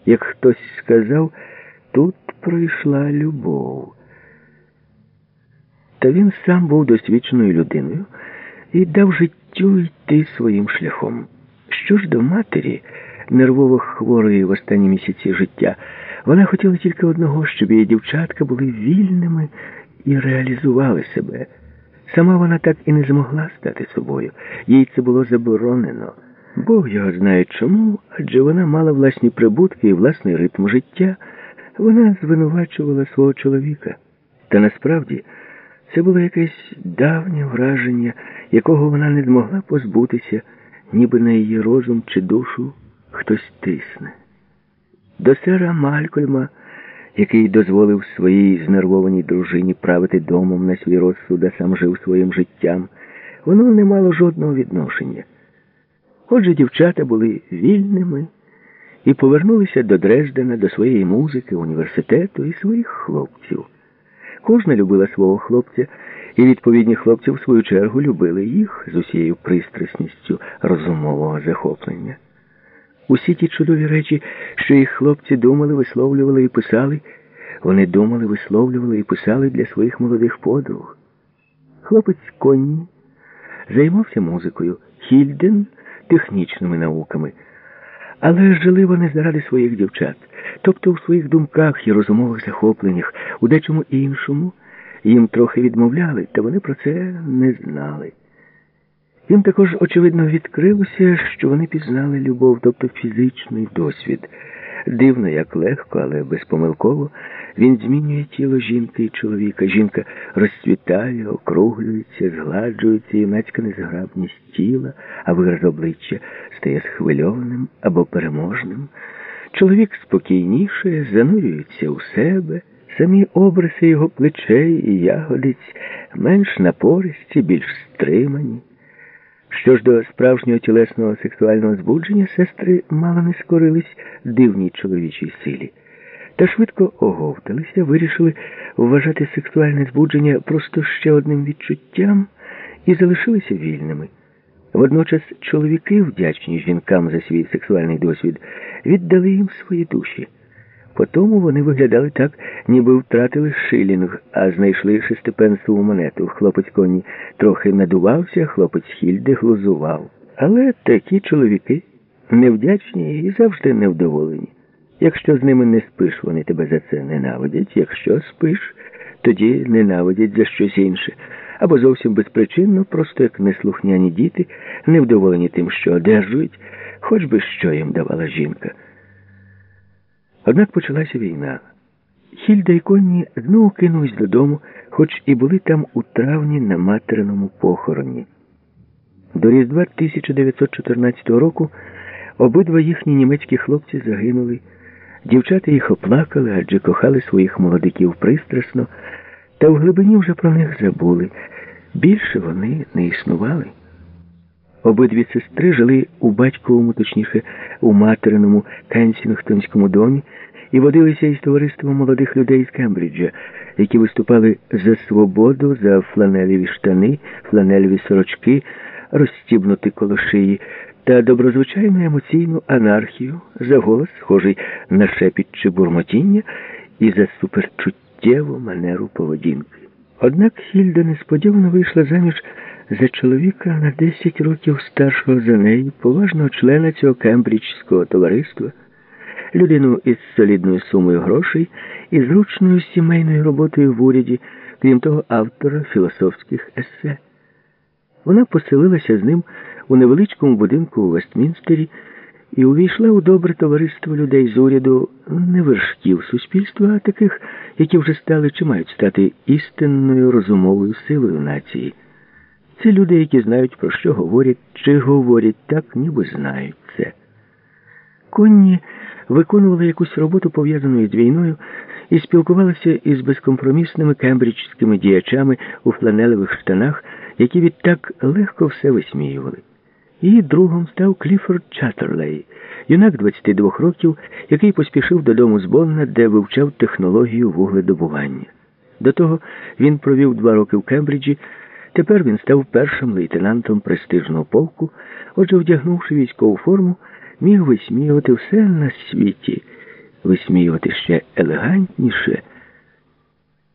Як хтось сказав, тут пройшла любов. Та він сам був досвідченою людиною і дав життю йти своїм шляхом. Що ж до матері, нервово хворої в останні місяці життя, вона хотіла тільки одного, щоб її дівчатка були вільними і реалізували себе. Сама вона так і не змогла стати собою. Їй це було заборонено. Бог його знає чому, адже вона мала власні прибутки і власний ритм життя. Вона звинувачувала свого чоловіка. Та насправді це було якесь давнє враження, якого вона не змогла позбутися, ніби на її розум чи душу хтось тисне. До сера Малькольма, який дозволив своїй знервованій дружині правити домом на свій розсуд, а сам жив своїм життям, воно не мало жодного відношення. Отже, дівчата були вільними і повернулися до Дрездена, до своєї музики, університету і своїх хлопців. Кожна любила свого хлопця, і відповідні хлопці, в свою чергу, любили їх з усією пристрасністю розумового захоплення. Усі ті чудові речі, що їх хлопці думали, висловлювали і писали, вони думали, висловлювали і писали для своїх молодих подруг. Хлопець Конні займався музикою, Хільден – технічними науками. Але жили вони заради своїх дівчат, тобто у своїх думках і розумових захопленнях, у дечому іншому їм трохи відмовляли, та вони про це не знали. Їм також, очевидно, відкрилося, що вони пізнали любов, тобто фізичний досвід. Дивно, як легко, але безпомилково він змінює тіло жінки і чоловіка. Жінка розцвітає, округлюється, згладжується, юнацька незграбність тіла, а вираз обличчя стає схвильованим або переможним. Чоловік спокійніше, занурюється у себе, самі обриси його плечей і ягодиць менш напористі, більш стримані. Що ж до справжнього тілесного сексуального збудження, сестри мало не скорились дивній чоловічій силі. Та швидко оговталися, вирішили вважати сексуальне збудження просто ще одним відчуттям і залишилися вільними. Водночас чоловіки, вдячні жінкам за свій сексуальний досвід, віддали їм свої душі. Потому вони виглядали так, ніби втратили шилінг, а знайшли шестипенсову монету. Хлопець Конні трохи надувався, хлопець Хільде глузував. Але такі чоловіки невдячні і завжди невдоволені. Якщо з ними не спиш, вони тебе за це ненавидять. Якщо спиш, тоді ненавидять за щось інше. Або зовсім безпричинно, просто як неслухняні діти, невдоволені тим, що одержують, хоч би що їм давала жінка. Однак почалася війна. Хільда і Конні знову кинулись додому, хоч і були там у травні на материному похороні. До Різдва 1914 року обидва їхні німецькі хлопці загинули. Дівчата їх оплакали, адже кохали своїх молодиків пристрасно, та в глибині вже про них забули. Більше вони не існували. Обидві сестри жили у батьковому, точніше, у материному Кенсінгтонському домі і водилися із товариством молодих людей з Кембриджа, які виступали за свободу, за фланелеві штани, фланелеві сорочки, розстібнуті коло шиї, та доброзвичайну емоційну анархію, за голос, схожий на шепіт чи бурмотіння, і за суперчуттєву манеру поведінки. Однак Хільда несподівано вийшла заміж за чоловіка на 10 років старшого за неї, поважного члена цього кембриджського товариства, людину із солідною сумою грошей і зручною сімейною роботою в уряді, крім того, автора філософських есе. Вона поселилася з ним у невеличкому будинку у Вестмінстері і увійшла у добре товариство людей з уряду, не вершків суспільства, а таких, які вже стали чи мають стати істинною розумовою силою нації. Це люди, які знають, про що говорять, чи говорять так, ніби знають це. Конні виконували якусь роботу, пов'язану з війною, і спілкувалися із безкомпромісними кембриджськими діячами у фланелевих штанах, які відтак легко все висміювали. Її другом став Кліфорд Чаттерлей, юнак 22 років, який поспішив додому з Бонна, де вивчав технологію вугледобування. До того він провів 2 роки в Кембриджі. Тепер він став першим лейтенантом престижного полку, отже, вдягнувши військову форму, міг висміювати все на світі висміювати ще елегантніше.